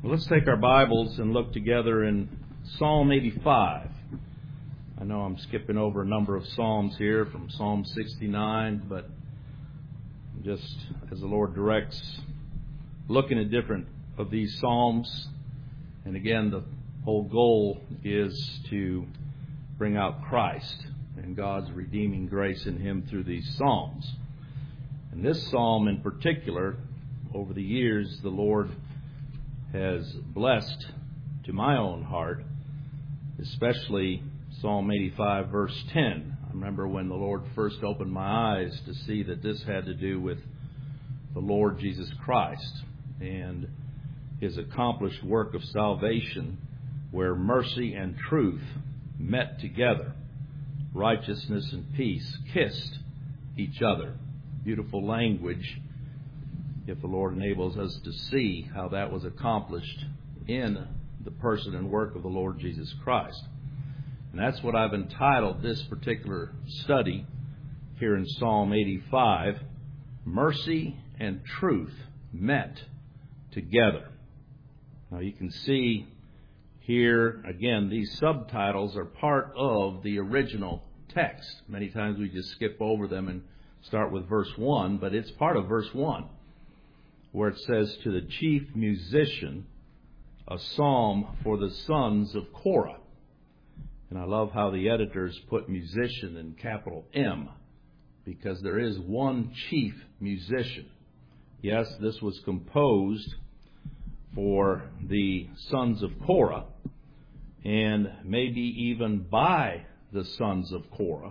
Well, let's take our Bibles and look together in Psalm 85. I know I'm skipping over a number of Psalms here from Psalm 69, but just as the Lord directs, looking at different of these Psalms. And again, the whole goal is to bring out Christ and God's redeeming grace in Him through these Psalms. And this Psalm in particular, over the years, the Lord has blessed to my own heart, especially Psalm 85 verse 10. I remember when the Lord first opened my eyes to see that this had to do with the Lord Jesus Christ and His accomplished work of salvation, where mercy and truth met together. Righteousness and peace kissed each other. Beautiful language, if the Lord enables us to see how that was accomplished in the person and work of the Lord Jesus Christ. And that's what I've entitled this particular study here in Psalm 85, Mercy and Truth Met Together. Now you can see here, again, these subtitles are part of the original text. Many times we just skip over them and start with verse 1, but it's part of verse 1, where it says, to the chief musician, a psalm for the sons of Korah. And I love how the editors put musician in capital M, because there is one chief musician. Yes, this was composed for the sons of Korah, and maybe even by the sons of Korah,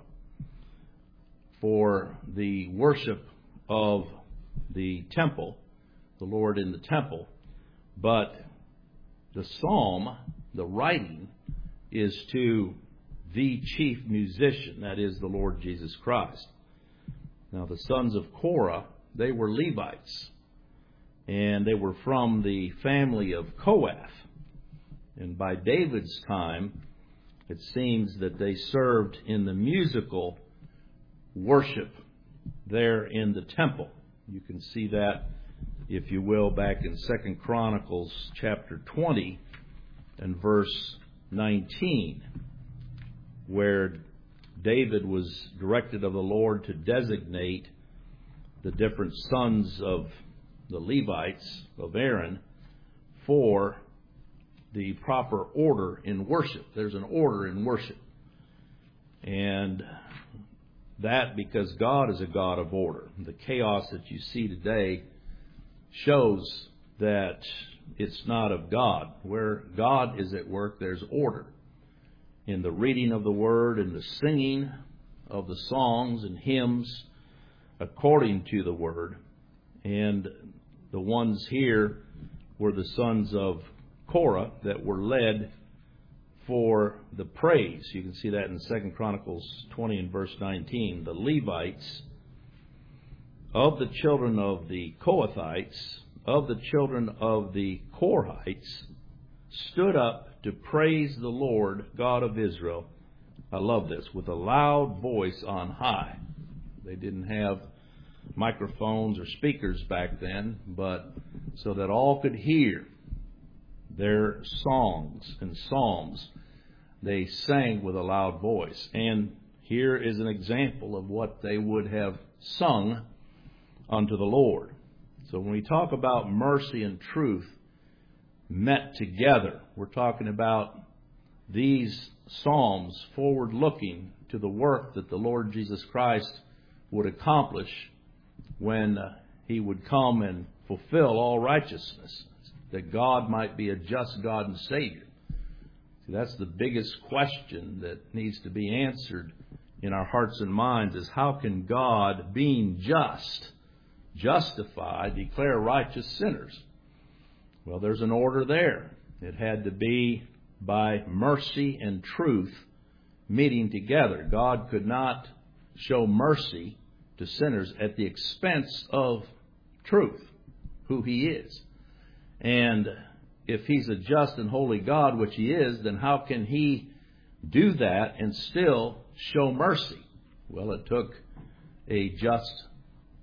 for the worship of the temple, the Lord in the temple. But the psalm, the writing, is to the chief musician, that is the Lord Jesus Christ. Now the sons of Korah, they were Levites, and they were from the family of Kohath. And by David's time, it seems that they served in the musical worship there in the temple. You can see that, if you will, back in 2 Chronicles chapter 20 and verse 19, where David was directed of the Lord to designate the different sons of the Levites, of Aaron, for the proper order in worship. There's an order in worship. And that because God is a God of order. The chaos that you see today shows that it's not of God. Where God is at work, there's order. In the reading of the Word and the singing of the songs and hymns according to the Word. And the ones here were the sons of Korah that were led for the praise. You can see that in 2 Chronicles 20 and verse 19. The Levites of the children of the Kohathites, of the children of the Korhites, stood up to praise the Lord God of Israel. I love this. With a loud voice on high. They didn't have microphones or speakers back then, but so that all could hear their songs and psalms, they sang with a loud voice. And here is an example of what they would have sung unto the Lord. So when we talk about mercy and truth met together, we're talking about these psalms forward-looking to the work that the Lord Jesus Christ would accomplish when He would come and fulfill all righteousness, that God might be a just God and Savior. See, that's the biggest question that needs to be answered in our hearts and minds, is how can God, being just, justify, declare righteous sinners? Well, there's an order there. It had to be by mercy and truth meeting together. God could not show mercy to sinners at the expense of truth, who He is. And if He's a just and holy God, which He is, then how can He do that and still show mercy? Well, it took a just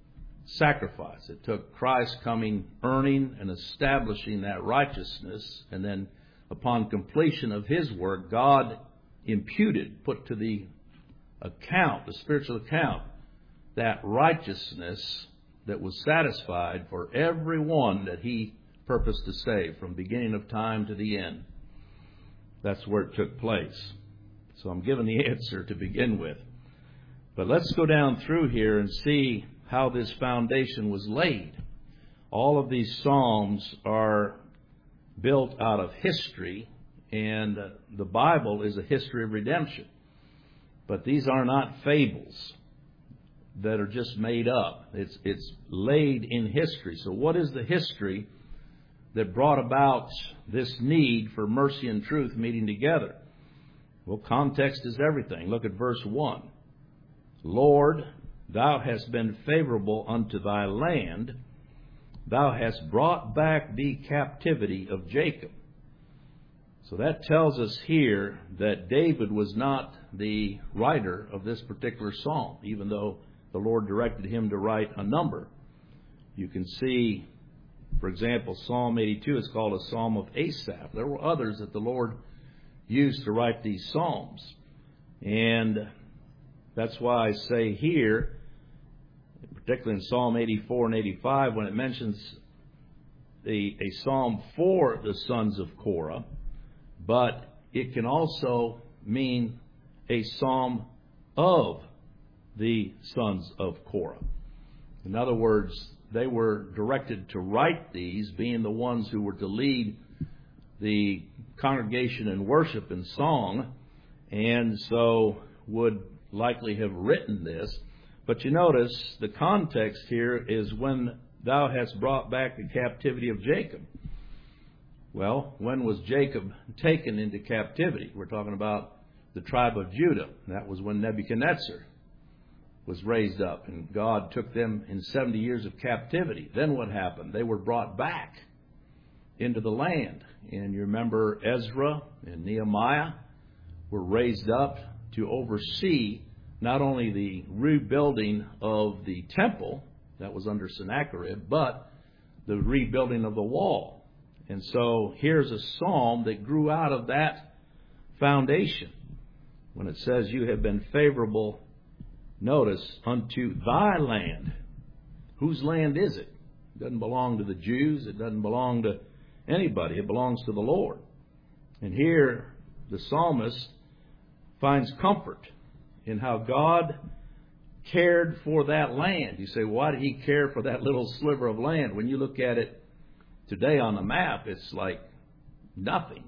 sacrifice. It took Christ coming, earning and establishing that righteousness, and then upon completion of His work, God imputed, put to the account, the spiritual account, that righteousness that was satisfied for every one that He purposed to save from beginning of time to the end. That's where it took place. So I'm giving the answer to begin with. But let's go down through here and see how this foundation was laid. All of these Psalms are built out of history, and the Bible is a history of redemption. But these are not fables that are just made up. It's laid in history. So what is the history that brought about this need for mercy and truth meeting together? Well, context is everything. Look at verse 1. Lord, Thou hast been favorable unto Thy land. Thou hast brought back the captivity of Jacob. So that tells us here that David was not the writer of this particular psalm, even though the Lord directed him to write a number. You can see, for example, Psalm 82 is called a psalm of Asaph. There were others that the Lord used to write these psalms. And that's why I say here, particularly in Psalm 84 and 85, when it mentions a psalm for the sons of Korah, but it can also mean a psalm of the sons of Korah. In other words, they were directed to write these, being the ones who were to lead the congregation in worship and song, and so would likely have written this. But you notice the context here is when Thou hast brought back the captivity of Jacob. Well, when was Jacob taken into captivity? We're talking about the tribe of Judah. That was when Nebuchadnezzar was raised up, and God took them in 70 years of captivity. Then what happened? They were brought back into the land. And you remember Ezra and Nehemiah were raised up to oversee not only the rebuilding of the temple that was under Sennacherib, but the rebuilding of the wall. And so here's a psalm that grew out of that foundation. When it says, You have been favorable, notice, unto Thy land. Whose land is it? It doesn't belong to the Jews. It doesn't belong to anybody. It belongs to the Lord. And here the psalmist finds comfort in how God cared for that land. You say, why did He care for that little sliver of land? When you look at it today on the map, it's like nothing.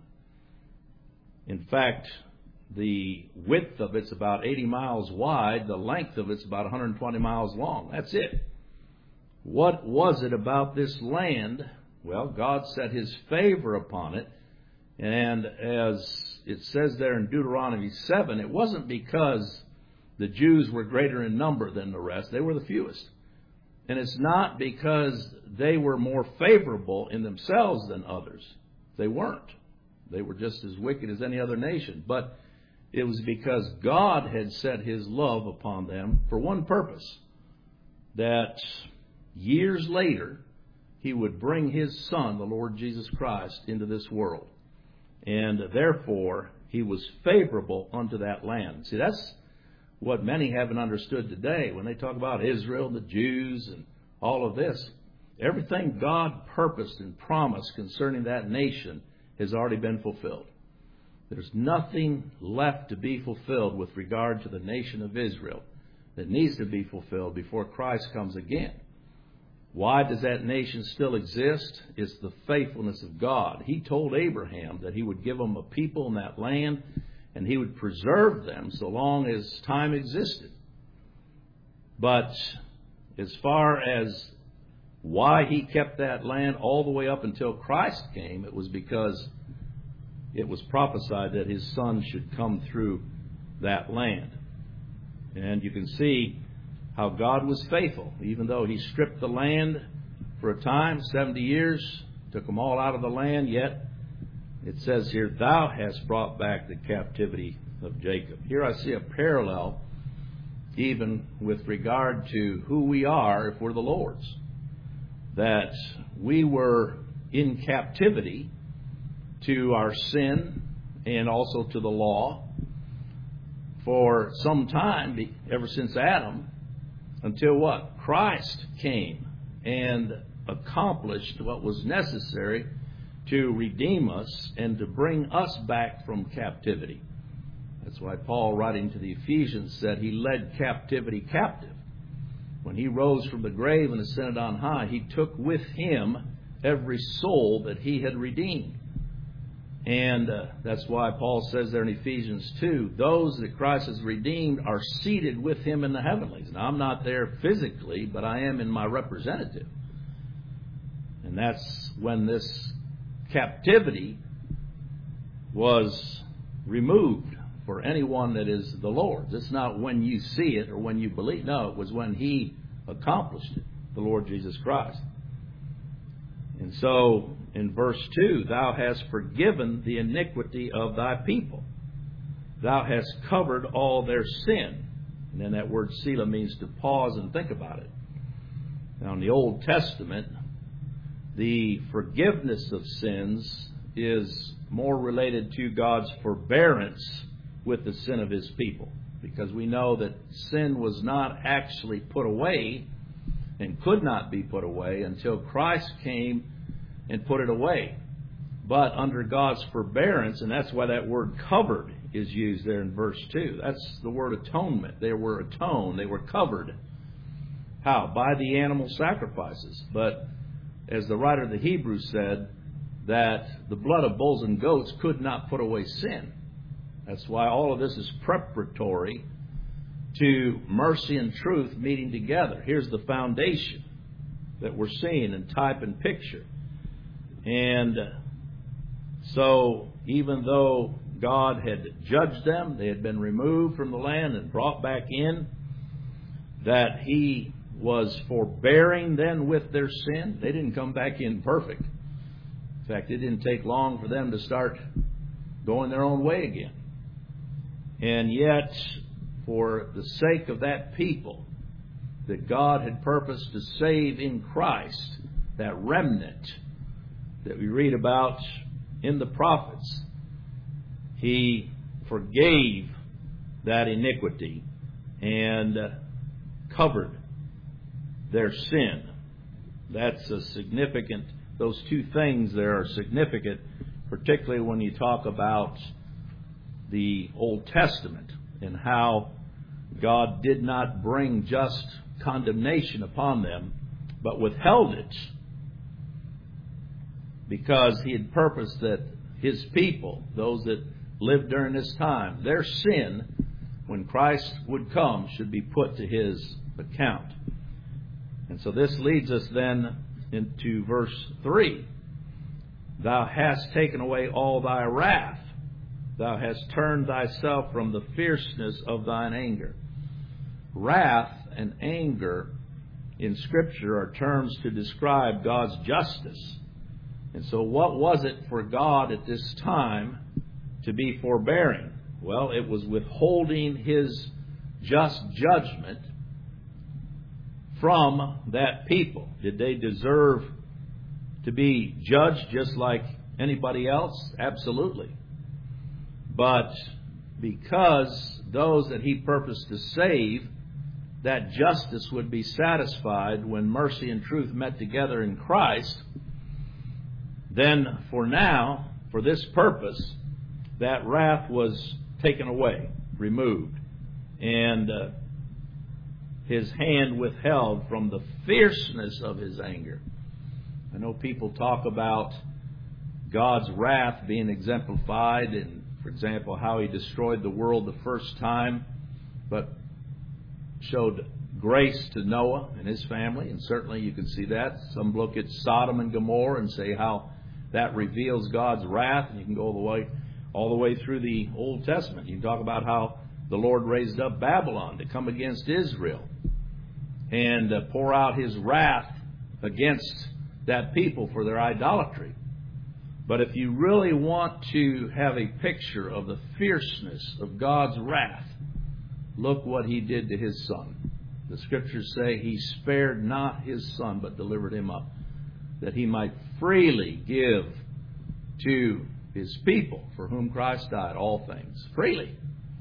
In fact, the width of it's about 80 miles wide. The length of it's about 120 miles long. That's it. What was it about this land? Well, God set His favor upon it. And as it says there in Deuteronomy 7, it wasn't because the Jews were greater in number than the rest. They were the fewest. And it's not because they were more favorable in themselves than others. They weren't. They were just as wicked as any other nation. But it was because God had set His love upon them for one purpose, that years later He would bring His Son, the Lord Jesus Christ, into this world. And therefore, He was favorable unto that land. See, that's what many haven't understood today. When they talk about Israel, the Jews, and all of this, everything God purposed and promised concerning that nation has already been fulfilled. There's nothing left to be fulfilled with regard to the nation of Israel that needs to be fulfilled before Christ comes again. Why does that nation still exist? It's the faithfulness of God. He told Abraham that He would give them a people in that land, and He would preserve them so long as time existed. But as far as why He kept that land all the way up until Christ came, it was because it was prophesied that His Son should come through that land. And you can see how God was faithful. Even though He stripped the land for a time, 70 years, took them all out of the land, yet it says here, Thou hast brought back the captivity of Jacob. Here I see a parallel even with regard to who we are if we're the Lord's. That we were in captivity to our sin and also to the law for some time, ever since Adam, until what? Christ came and accomplished what was necessary to redeem us and to bring us back from captivity. That's why Paul, writing to the Ephesians, said he led captivity captive. When he rose from the grave and ascended on high, he took with him every soul that he had redeemed. And that's why Paul says there in Ephesians 2, those that Christ has redeemed are seated with him in the heavenlies. Now, I'm not there physically, but I am in my representative. And that's when this captivity was removed for anyone that is the Lord's. It's not when you see it or when you believe. No, it was when he accomplished it, the Lord Jesus Christ. And so, in verse 2, thou hast forgiven the iniquity of thy people. Thou hast covered all their sin. And then that word Selah means to pause and think about it. Now, in the Old Testament, the forgiveness of sins is more related to God's forbearance with the sin of his people. Because we know that sin was not actually put away and could not be put away until Christ came and put it away. But under God's forbearance, and that's why that word covered is used there in verse 2. That's the word atonement. They were atoned. They were covered. How? By the animal sacrifices. But as the writer of the Hebrews said, that the blood of bulls and goats could not put away sin. That's why all of this is preparatory to mercy and truth meeting together. Here's the foundation that we're seeing in type and picture. And so even though God had judged them, they had been removed from the land and brought back in, that he was forbearing then with their sin. They didn't come back in perfect. In fact, it didn't take long for them to start going their own way again. And yet, for the sake of that people that God had purposed to save in Christ, that remnant that we read about in the prophets, he forgave that iniquity and covered their sin. That's a significant, those two things there are significant, particularly when you talk about the Old Testament and how God did not bring just condemnation upon them, but withheld it because he had purposed that his people, those that lived during this time, their sin, when Christ would come, should be put to his account. And so this leads us then into verse 3. Thou hast taken away all thy wrath. Thou hast turned thyself from the fierceness of thine anger. Wrath and anger in Scripture are terms to describe God's justice. And so what was it for God at this time to be forbearing? Well, it was withholding his just judgment from that people. Did they deserve to be judged just like anybody else? Absolutely. But because those that he purposed to save, that justice would be satisfied when mercy and truth met together in Christ, then for now, for this purpose, that wrath was taken away, removed, and his hand withheld from the fierceness of his anger. I know people talk about God's wrath being exemplified in, for example, how he destroyed the world the first time, but showed grace to Noah and his family, and certainly you can see that. Some look at Sodom and Gomorrah and say how that reveals God's wrath, and you can go all the way through the Old Testament. You can talk about how the Lord raised up Babylon to come against Israel and pour out his wrath against that people for their idolatry. But if you really want to have a picture of the fierceness of God's wrath, look what he did to his Son. The Scriptures say he spared not his Son, but delivered him up, that he might freely give to his people, for whom Christ died, all things. Freely.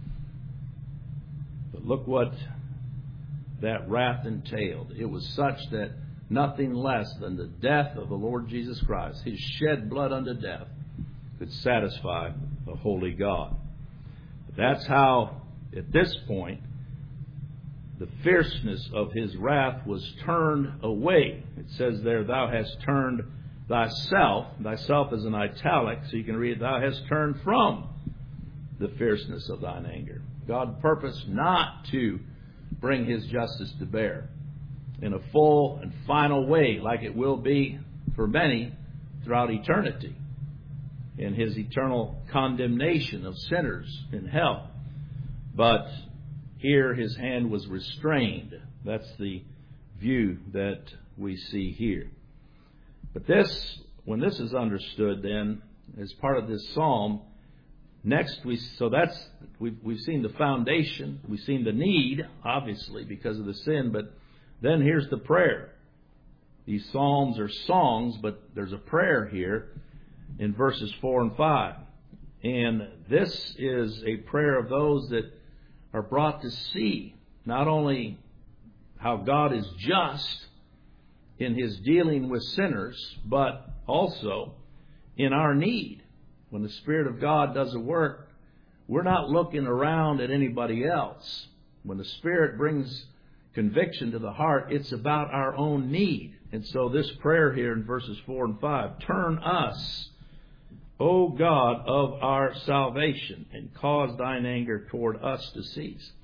But look what that wrath entailed. It was such that nothing less than the death of the Lord Jesus Christ, his shed blood unto death, could satisfy a holy God. But that's how, at this point, the fierceness of his wrath was turned away. It says there, thou hast turned thyself. Thyself is in italic, so you can read, thou hast turned from the fierceness of thine anger. God purposed not to bring his justice to bear in a full and final way, like it will be for many throughout eternity, in his eternal condemnation of sinners in hell. But here his hand was restrained. That's the view that we see here. But this, when this is understood then, as part of this psalm, next we've seen the foundation, we've seen the need, obviously, because of the sin, but then here's the prayer. These psalms are songs, but there's a prayer here in verses 4 and 5. And this is a prayer of those that are brought to see not only how God is just in his dealing with sinners, but also in our need. When the Spirit of God does a work, we're not looking around at anybody else. When the Spirit brings conviction to the heart, it's about our own need. And so this prayer here in verses 4 and 5, turn us, O God of our salvation, and cause thine anger toward us to cease.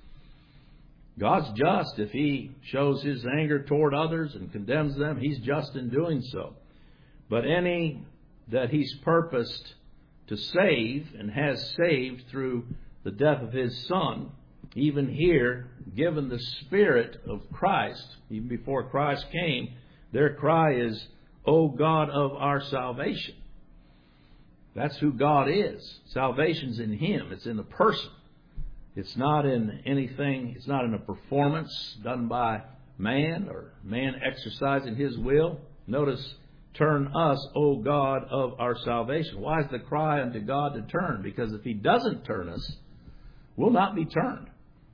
God's just. If he shows his anger toward others and condemns them, he's just in doing so. But any that he's purposed to save and has saved through the death of his Son, even here, given the Spirit of Christ, even before Christ came, their cry is, O God of our salvation. That's who God is. Salvation's in him. It's in the person. It's not in anything. It's not in a performance done by man or man exercising his will. Notice, turn us, O God of our salvation. Why is the cry unto God to turn? Because if he doesn't turn us, we'll not be turned.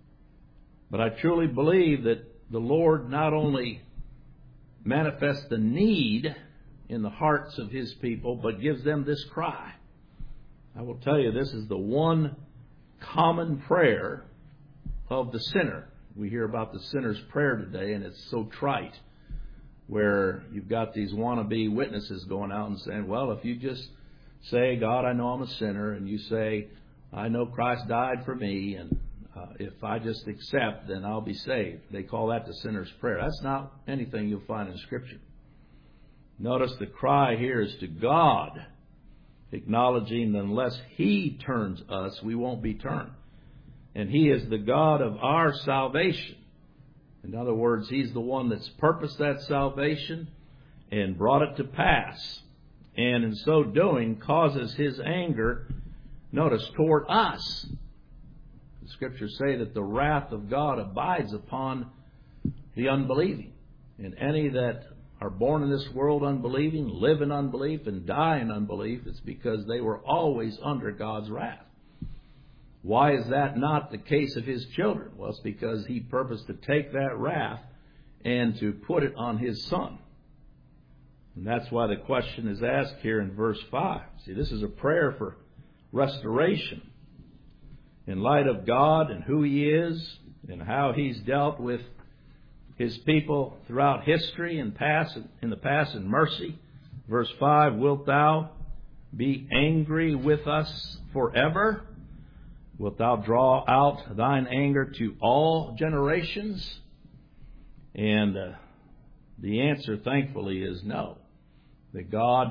But I truly believe that the Lord not only manifests the need in the hearts of his people, but gives them this cry. I will tell you, this is the one common prayer of the sinner. We hear about the sinner's prayer today, and it's so trite, where you've got these wannabe witnesses going out and saying, well, if you just say, God, I know I'm a sinner, and you say, I know Christ died for me, and if I just accept, then I'll be saved. They call that the sinner's prayer. That's not anything you'll find in Scripture. Notice the cry here is to God, acknowledging that unless he turns us, we won't be turned. And he is the God of our salvation. In other words, he's the one that's purposed that salvation and brought it to pass. And in so doing, causes his anger, notice, toward us. The Scriptures say that the wrath of God abides upon the unbelieving. And any that are born in this world unbelieving, live in unbelief, and die in unbelief, it's because they were always under God's wrath. Why is that not the case of his children? Well, it's because he purposed to take that wrath and to put it on his Son. And that's why the question is asked here in verse 5. See, this is a prayer for restoration. In light of God and who he is and how he's dealt with his people throughout history and in the past in mercy. Verse 5, wilt thou be angry with us forever? Wilt thou draw out thine anger to all generations? And the answer, thankfully, is no. That God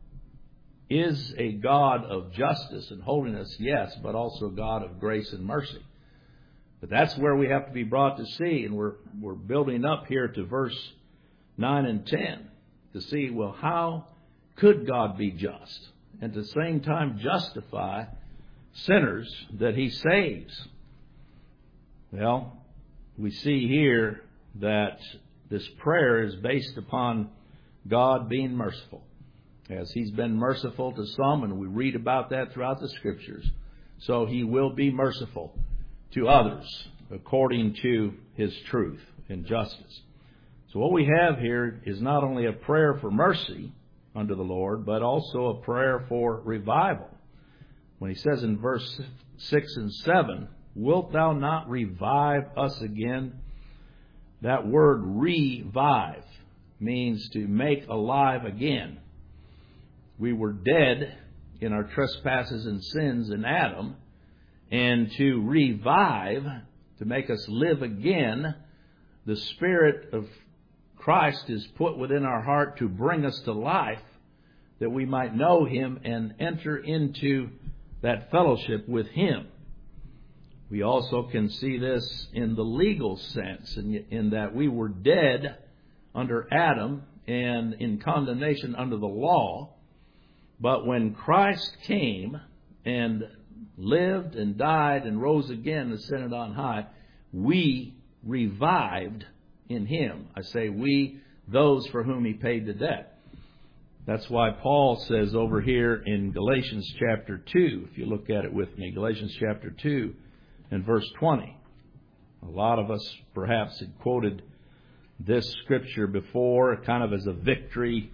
is a God of justice and holiness, yes, but also God of grace and mercy. But that's where we have to be brought to see, and we're building up here to verse 9 and 10 to see, well, how could God be just and at the same time justify sinners that he saves? Well, we see here that this prayer is based upon God being merciful. As He's been merciful to some, and we read about that throughout the Scriptures, so He will be merciful to others according to His truth and justice. So what we have here is not only a prayer for mercy unto the Lord, but also a prayer for revival. When He says in verse 6 and 7, "Wilt thou not revive us again?" That word revive means to make alive again. We were dead in our trespasses and sins in Adam, and to revive, to make us live again, the Spirit of Christ is put within our heart to bring us to life, that we might know Him and enter into that fellowship with Him. We also can see this in the legal sense, in that we were dead under Adam and in condemnation under the law. But when Christ came and lived and died and rose again, ascended on high, we revived in Him. I say we, those for whom He paid the debt. That's why Paul says over here in Galatians chapter 2, if you look at it with me, Galatians chapter 2 and verse 20. A lot of us perhaps had quoted this scripture before, kind of as a victory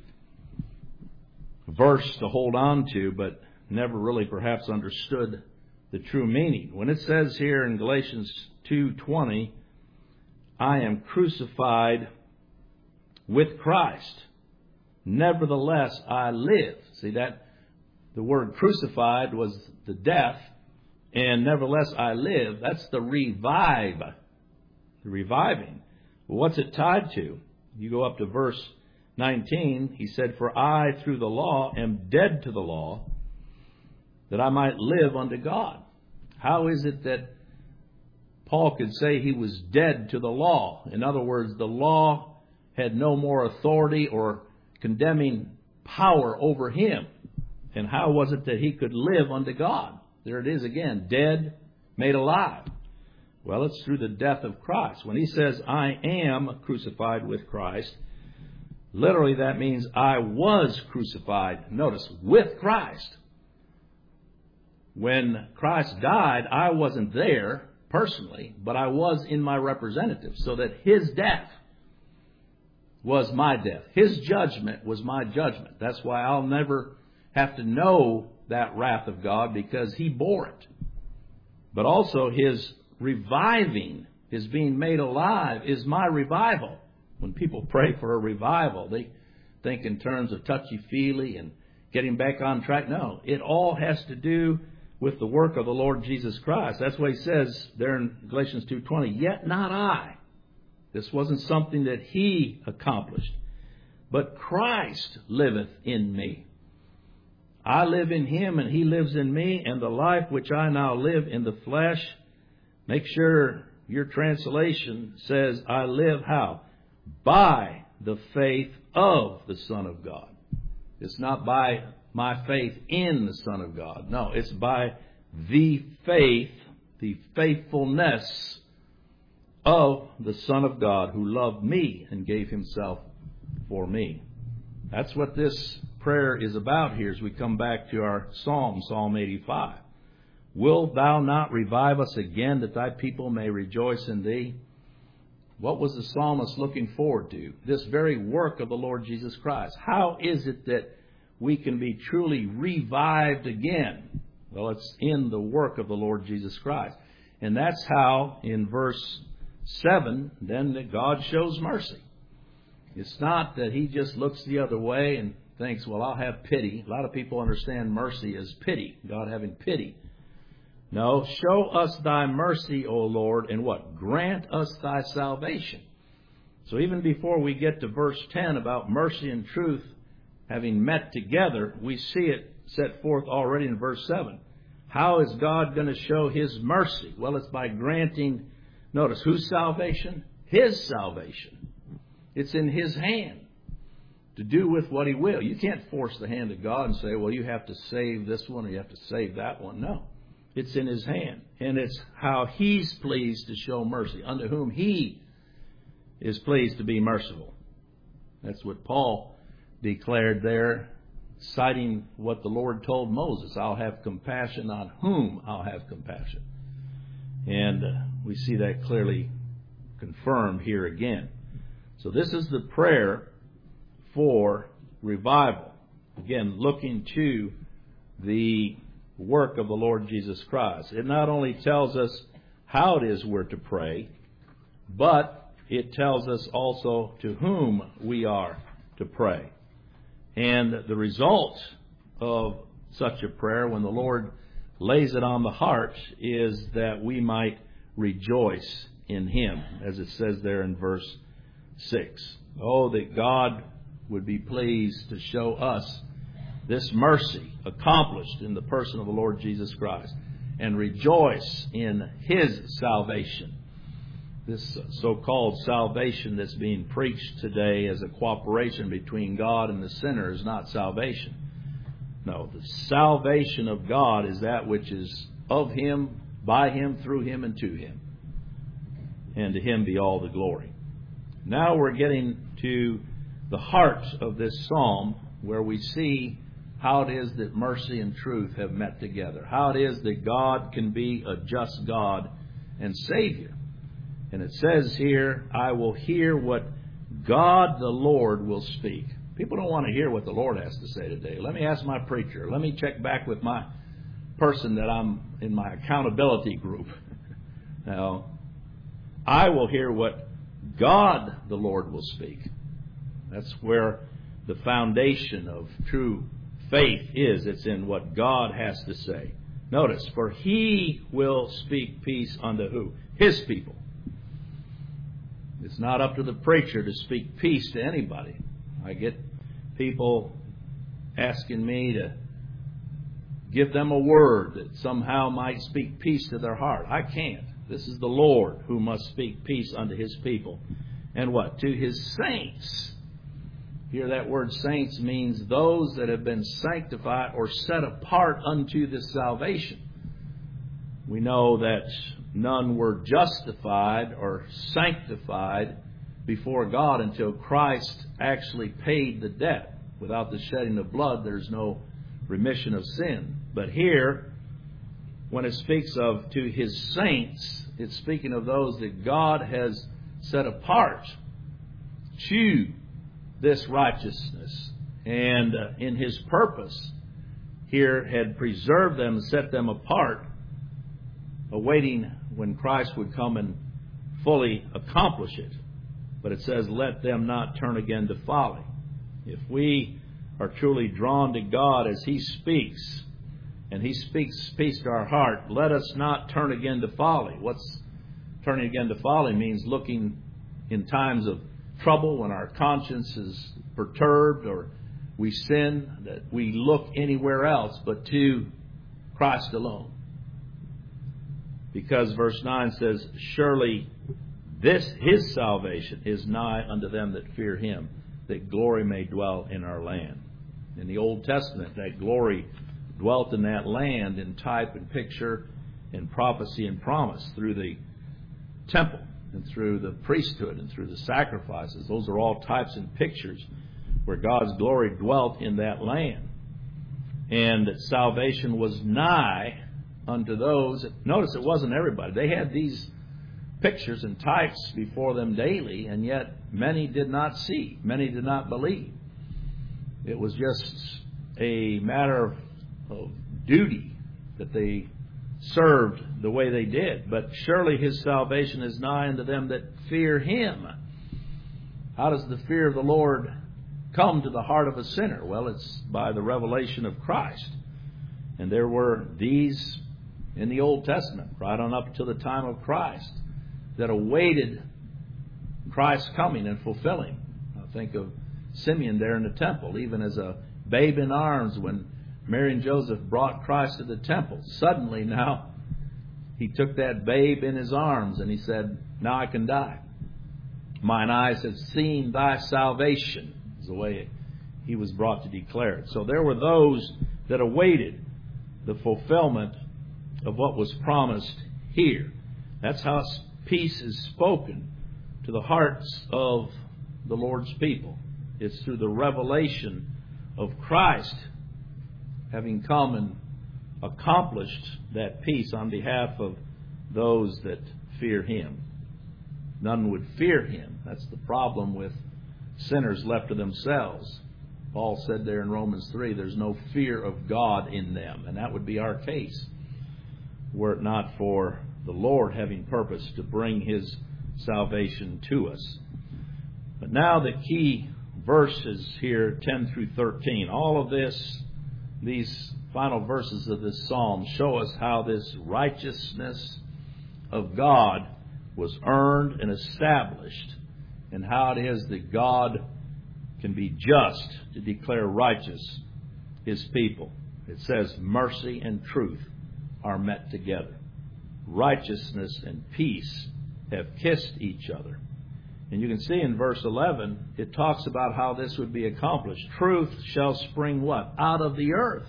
verse to hold on to, but never really perhaps understood the true meaning. When it says here in Galatians 2:20, "I am crucified with Christ. Nevertheless, I live." See that? The word crucified was the death, and nevertheless I live. That's the revive. The reviving. Well, what's it tied to? You go up to verse 19. He said, "For I, through the law, am dead to the law, that I might live unto God." How is it that Paul could say he was dead to the law? In other words, the law had no more authority or condemning power over him. And how was it that he could live unto God? There it is again, dead, made alive. Well, it's through the death of Christ. When he says, "I am crucified with Christ," literally that means I was crucified, notice, with Christ. When Christ died, I wasn't there personally, but I was in my representative, so that His death was my death. His judgment was my judgment. That's why I'll never have to know that wrath of God, because He bore it. But also His reviving, His being made alive, is my revival. When people pray for a revival, they think in terms of touchy-feely and getting back on track. No, it all has to do with the work of the Lord Jesus Christ. That's what He says there in Galatians 2:20, "Yet not I." This wasn't something that He accomplished, but Christ liveth in me. I live in Him and He lives in me, and the life which I now live in the flesh. Make sure your translation says, "I live" how? By the faith of the Son of God. It's not by my faith in the Son of God. No, it's by the faith, the faithfulness of the Son of God, who loved me and gave Himself for me. That's what this prayer is about here as we come back to our Psalm, Psalm 85. "Wilt thou not revive us again, that thy people may rejoice in thee?" What was the psalmist looking forward to? This very work of the Lord Jesus Christ. How is it that we can be truly revived again? Well, it's in the work of the Lord Jesus Christ. And that's how, in verse 7, then that God shows mercy. It's not that He just looks the other way and thinks, well, I'll have pity. A lot of people understand mercy as pity, God having pity. No, show us thy mercy, O Lord, and what? Grant us thy salvation. So even before we get to verse 10 about mercy and truth having met together, we see it set forth already in verse 7. How is God going to show His mercy? Well, it's by granting, notice, whose salvation? His salvation. It's in His hand to do with what He will. You can't force the hand of God and say, well, you have to save this one or you have to save that one. No. It's in His hand. And it's how He's pleased to show mercy, unto whom He is pleased to be merciful. That's what Paul declared there, citing what the Lord told Moses. I'll have compassion on whom I'll have compassion. And we see that clearly confirmed here again. So this is the prayer for revival. Again, looking to the work of the Lord Jesus Christ. It not only tells us how it is we're to pray, but it tells us also to whom we are to pray. And the result of such a prayer, when the Lord lays it on the heart, is that we might rejoice in Him, as it says there in verse 6. Oh, that God would be pleased to show us this mercy accomplished in the person of the Lord Jesus Christ, and rejoice in His salvation. This so-called salvation that's being preached today as a cooperation between God and the sinner is not salvation. No, the salvation of God is that which is of Him, by Him, through Him, and to Him. And to Him be all the glory. Now we're getting to the heart of this psalm, where we see how it is that mercy and truth have met together. How it is that God can be a just God and Savior. And it says here, I will hear what God the Lord will speak. People don't want to hear what the Lord has to say today. Let me ask my preacher. Let me check back with my person that I'm in my accountability group. Now, I will hear what God the Lord will speak. That's where the foundation of true faith is. It's in what God has to say. Notice, for He will speak peace unto who? His people. It's not up to the preacher to speak peace to anybody. I get people asking me to give them a word that somehow might speak peace to their heart. I can't. This is the Lord who must speak peace unto His people. And what? To His saints. Here that word saints means those that have been sanctified or set apart unto this salvation. We know that none were justified or sanctified before God until Christ actually paid the debt. Without the shedding of blood, there's no remission of sin. But here, when it speaks of to His saints, it's speaking of those that God has set apart to this righteousness. And in His purpose here had preserved them and set them apart, awaiting when Christ would come and fully accomplish it. But it says, let them not turn again to folly. If we are truly drawn to God as He speaks, and He speaks peace to our heart, let us not turn again to folly. What's turning again to folly means looking in times of trouble when our conscience is perturbed or we sin, that we look anywhere else but to Christ alone. Because verse 9 says, surely His salvation is nigh unto them that fear Him, that glory may dwell in our land. In the Old Testament, that glory dwelt in that land in type and picture and prophecy and promise through the temple and through the priesthood and through the sacrifices. Those are all types and pictures where God's glory dwelt in that land. And that salvation was nigh unto those. Notice it wasn't everybody. They had these pictures and types before them daily, and yet many did not see. Many did not believe. It was just a matter of duty that they served the way they did. But surely His salvation is nigh unto them that fear Him. How does the fear of the Lord come to the heart of a sinner? Well, it's by the revelation of Christ. And there were these in the Old Testament, right on up to the time of Christ, that awaited Christ's coming and fulfilling. I think of Simeon there in the temple, even as a babe in arms when Mary and Joseph brought Christ to the temple. Suddenly now, he took that babe in his arms and he said, now I can die. Mine eyes have seen thy salvation, is the way he was brought to declare it. So there were those that awaited the fulfillment of what was promised here. That's how peace is spoken to the hearts of the Lord's people. It's through the revelation of Christ having come and accomplished that peace on behalf of those that fear Him. None would fear Him. That's the problem with sinners left to themselves. Paul said there in Romans 3, there's no fear of God in them. And that would be our case, were it not for the Lord having purpose to bring His salvation to us. But now the key verses here, 10 through 13, all of this, these final verses of this psalm show us how this righteousness of God was earned and established, and how it is that God can be just to declare righteous His people. It says mercy and truth are met together. Righteousness and peace have kissed each other. And you can see in verse 11, it talks about how this would be accomplished. Truth shall spring what? Out of the earth.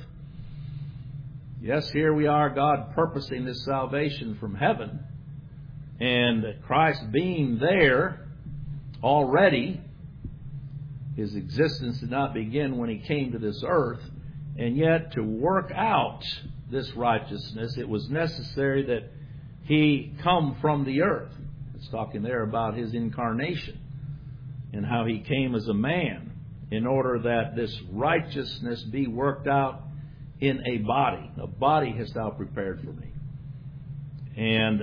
Yes, here we are, God purposing this salvation from heaven. And Christ being there already, His existence did not begin when He came to this earth. And yet, to work out this righteousness, it was necessary that He come from the earth. It's talking there about His incarnation and how He came as a man in order that this righteousness be worked out in a body. A body hast Thou prepared for me. And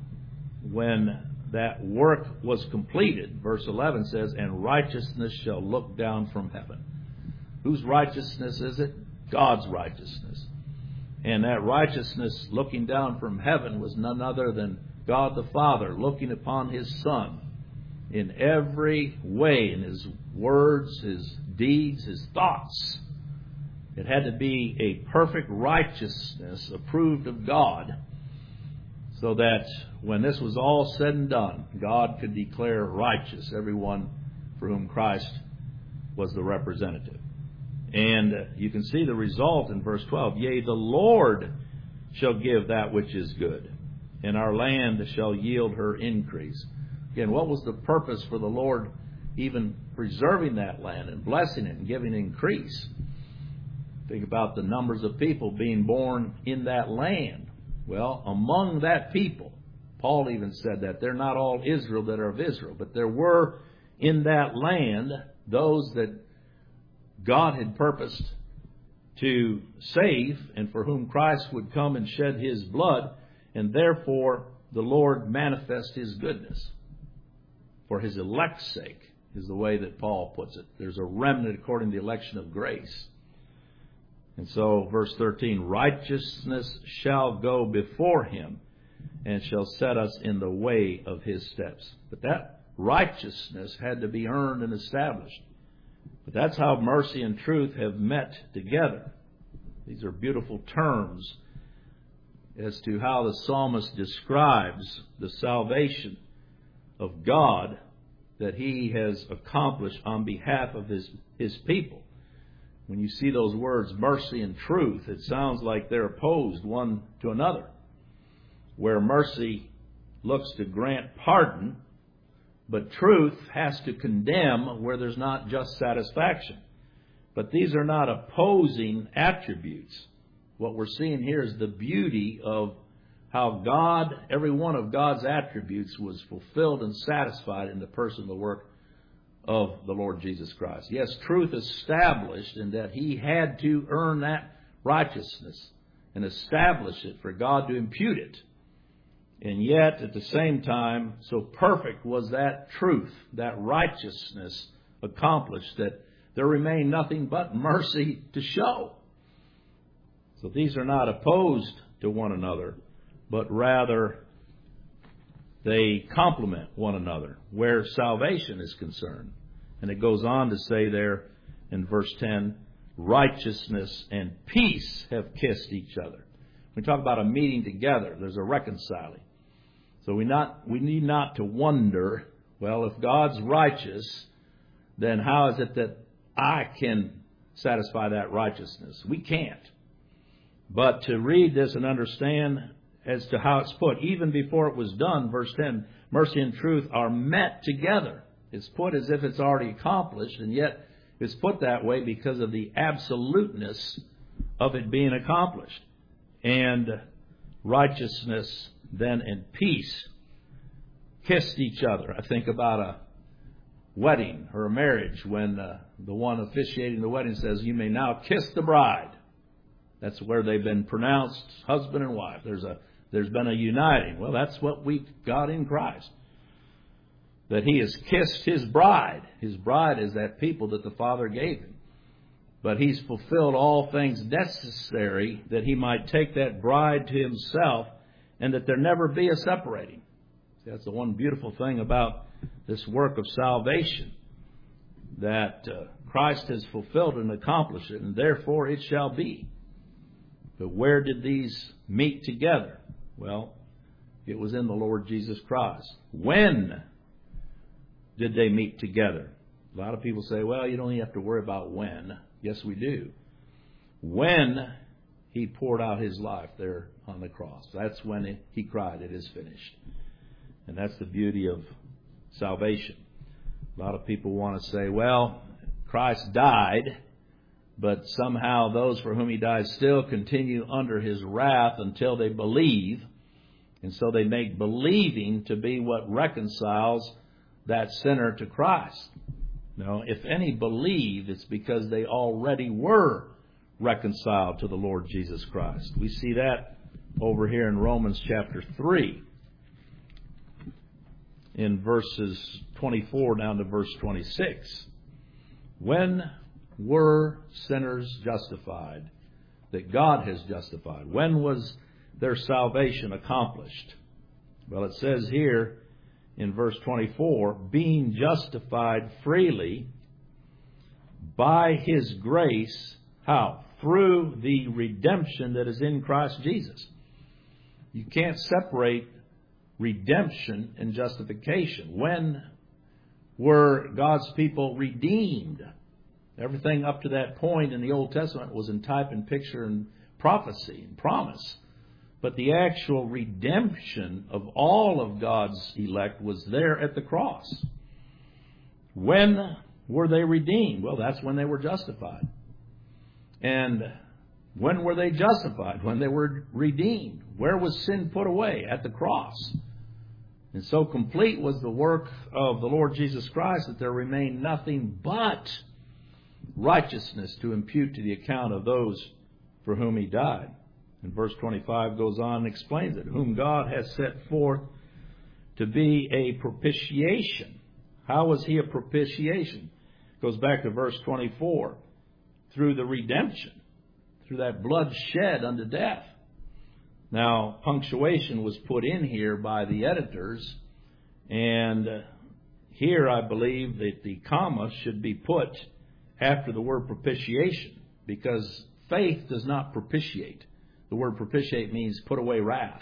when that work was completed, verse 11 says, and righteousness shall look down from heaven. Whose righteousness is it? God's righteousness. And that righteousness looking down from heaven was none other than God the Father looking upon His Son in every way, in His words, His deeds, His thoughts. It had to be a perfect righteousness approved of God, so that when this was all said and done, God could declare righteous everyone for whom Christ was the representative. And you can see the result in verse 12. Yea, the Lord shall give that which is good, and our land shall yield her increase. Again, what was the purpose for the Lord even preserving that land and blessing it and giving increase? Think about the numbers of people being born in that land. Well, among that people, Paul even said that they're not all Israel that are of Israel, but there were in that land those that God had purposed to save and for whom Christ would come and shed His blood, and therefore the Lord manifest His goodness for His elect's sake, is the way that Paul puts it. There's a remnant according to the election of grace. And so, verse 13, righteousness shall go before Him and shall set us in the way of His steps. But that righteousness had to be earned and established. But that's how mercy and truth have met together. These are beautiful terms as to how the psalmist describes the salvation of God that He has accomplished on behalf of His people. When you see those words, mercy and truth, it sounds like they're opposed one to another. Where mercy looks to grant pardon, but truth has to condemn where there's not just satisfaction. But these are not opposing attributes. What we're seeing here is the beauty of how God, every one of God's attributes was fulfilled and satisfied in the person, the work of the Lord Jesus Christ. Yes, truth established in that He had to earn that righteousness and establish it for God to impute it. And yet, at the same time, so perfect was that truth, that righteousness accomplished, that there remained nothing but mercy to show. So these are not opposed to one another, but rather they complement one another where salvation is concerned. And it goes on to say there in verse 10, righteousness and peace have kissed each other. When we talk about a meeting together, there's a reconciling. So we need not to wonder, well, if God's righteous, then how is it that I can satisfy that righteousness? We can't. But to read this and understand as to how it's put. Even before it was done, verse 10, mercy and truth are met together. It's put as if it's already accomplished, and yet it's put that way because of the absoluteness of it being accomplished. And righteousness then and peace kissed each other. I think about a wedding or a marriage when the one officiating the wedding says, "You may now kiss the bride." That's where they've been pronounced husband and wife. There's been a uniting. Well, that's what we've got in Christ. That He has kissed His bride. His bride is that people that the Father gave Him. But He's fulfilled all things necessary that He might take that bride to Himself and that there never be a separating. See, that's the one beautiful thing about this work of salvation, that Christ has fulfilled and accomplished it, and therefore it shall be. But where did these meet together? Well, it was in the Lord Jesus Christ. When did they meet together? A lot of people say, well, you don't even have to worry about when. Yes, we do. When He poured out His life there on the cross. That's when He cried, "It is finished." And that's the beauty of salvation. A lot of people want to say, well, Christ died, but somehow those for whom He died still continue under His wrath until they believe. And so they make believing to be what reconciles that sinner to Christ. No, if any believe, it's because they already were reconciled to the Lord Jesus Christ. We see that over here in Romans chapter 3. In verses 24 down to verse 26. When were sinners justified? That God has justified. When was their salvation accomplished? Well, it says here in verse 24, being justified freely by His grace. How? Through the redemption that is in Christ Jesus. You can't separate redemption and justification. When were God's people redeemed? Everything up to that point in the Old Testament was in type and picture and prophecy and promise. But the actual redemption of all of God's elect was there at the cross. When were they redeemed? Well, that's when they were justified. And when were they justified? When they were redeemed. Where was sin put away? At the cross. And so complete was the work of the Lord Jesus Christ that there remained nothing but righteousness to impute to the account of those for whom He died. And verse 25 goes on and explains it. Whom God has set forth to be a propitiation. How was He a propitiation? Goes back to verse 24. Through the redemption. Through that blood shed unto death. Now, punctuation was put in here by the editors, and here I believe that the comma should be put after the word propitiation, because faith does not propitiate. The word propitiate means put away wrath.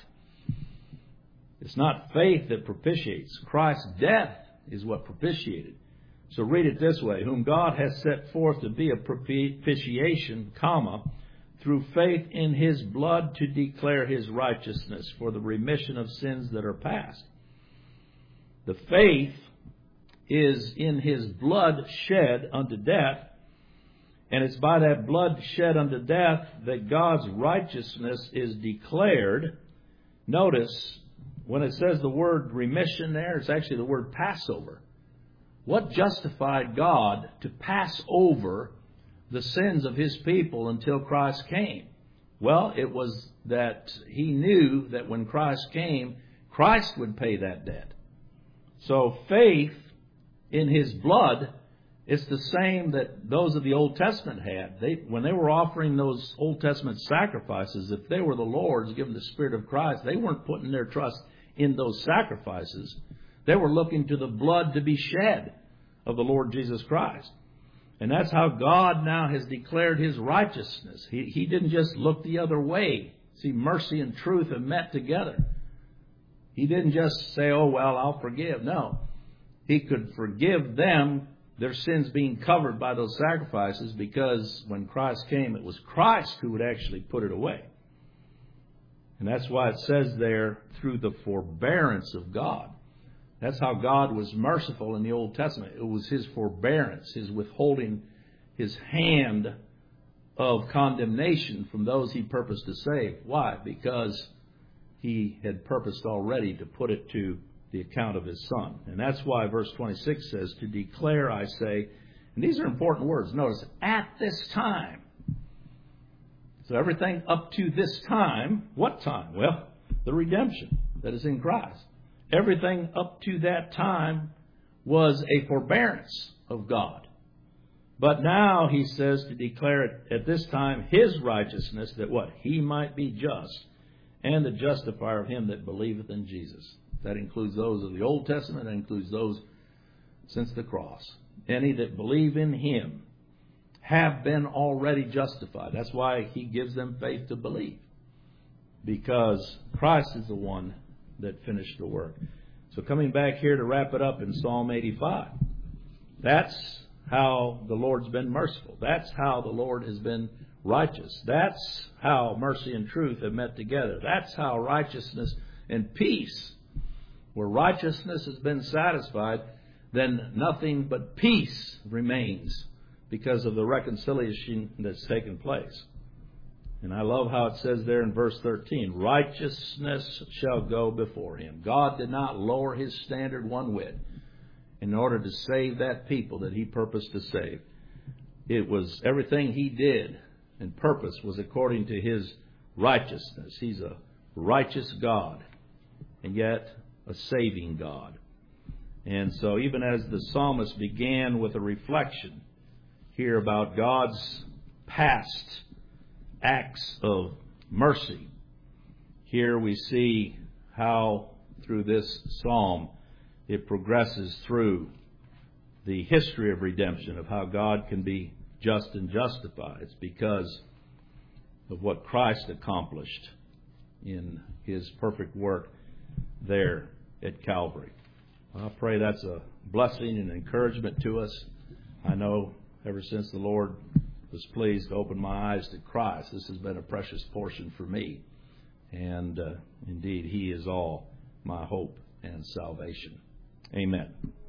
It's not faith that propitiates. Christ's death is what propitiated. So read it this way. Whom God has set forth to be a propitiation, comma, through faith in His blood to declare His righteousness for the remission of sins that are past. The faith is in His blood shed unto death, and it's by that blood shed unto death that God's righteousness is declared. Notice, when it says the word remission there, it's actually the word Passover. What justified God to pass over the sins of His people until Christ came? Well, it was that He knew that when Christ came, Christ would pay that debt. So faith in His blood is the same that those of the Old Testament had. When they were offering those Old Testament sacrifices, if they were the Lord's, given the Spirit of Christ, they weren't putting their trust in those sacrifices. They were looking to the blood to be shed of the Lord Jesus Christ. And that's how God now has declared His righteousness. He didn't just look the other way. See, mercy and truth have met together. He didn't just say, oh, well, I'll forgive. No. He could forgive them, their sins being covered by those sacrifices, because when Christ came, it was Christ who would actually put it away. And that's why it says there, through the forbearance of God. That's how God was merciful in the Old Testament. It was His forbearance, His withholding His hand of condemnation from those He purposed to save. Why? Because He had purposed already to put it to the account of His Son. And that's why verse 26 says, to declare, I say, and these are important words. Notice, at this time. So everything up to this time, what time? Well, the redemption that is in Christ. Everything up to that time was a forbearance of God. But now He says to declare it at this time His righteousness, that what? He might be just, and the justifier of him that believeth in Jesus. That includes those of the Old Testament, that includes those since the cross. Any that believe in Him have been already justified. That's why He gives them faith to believe. Because Christ is the one that finished the work. So coming back here to wrap it up in Psalm 85. That's how the Lord's been merciful. That's how the Lord has been righteous. That's how mercy and truth have met together. That's how righteousness and peace, where righteousness has been satisfied, then nothing but peace remains because of the reconciliation that's taken place. And I love how it says there in verse 13, righteousness shall go before Him. God did not lower His standard one whit in order to save that people that He purposed to save. It was everything He did and purpose was according to His righteousness. He's a righteous God, and yet a saving God. And so even as the psalmist began with a reflection here about God's past acts of mercy, here we see how through this psalm it progresses through the history of redemption, of how God can be just and justified. It's because of what Christ accomplished in His perfect work there at Calvary. I pray that's a blessing and encouragement to us. I know ever since the Lord was pleased to open my eyes to Christ, this has been a precious portion for me. And indeed, He is all my hope and salvation. Amen.